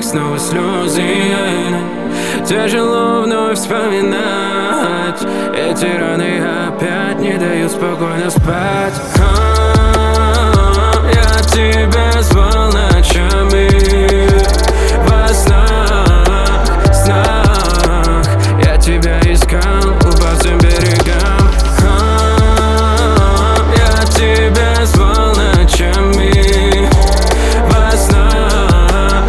снова слезы. Тяжело вновь вспоминать эти раны, опять не дают спокойно спать. Я тебя звал ночами, во снах я тебя искал по всем берегам. Я тебя звал ночами, во снах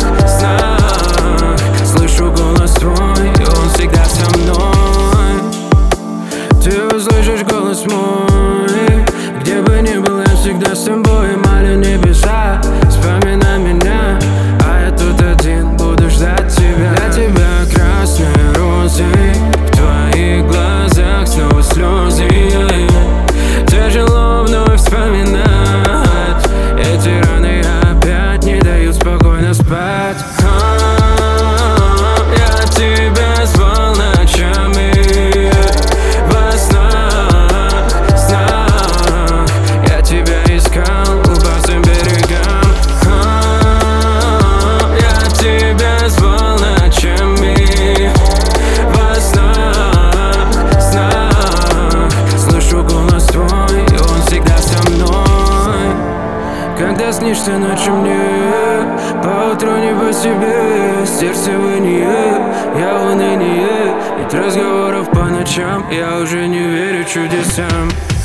слышу голос твой, и он всегда со мной. Ты услышишь голос мой, где бы ни был, я всегда с тобой. Молю небеса, вспоминай меня, а я тут один буду ждать тебя. Для тебя красные розы, в твоих глазах снова слезы. Тяжело вновь вспоминать эти раны, опять не дают спокойно спать. Я тебя звал ночами, во снах я тебя искал по всем берегам. Я тебя звал ночами, во снах слышу голос твой, и он всегда со мной. Когда снишься ночью мне, поутру не по себе, сердце в инее, я в уныние. Нет разговоров по ночам, я уже не верю чудесам.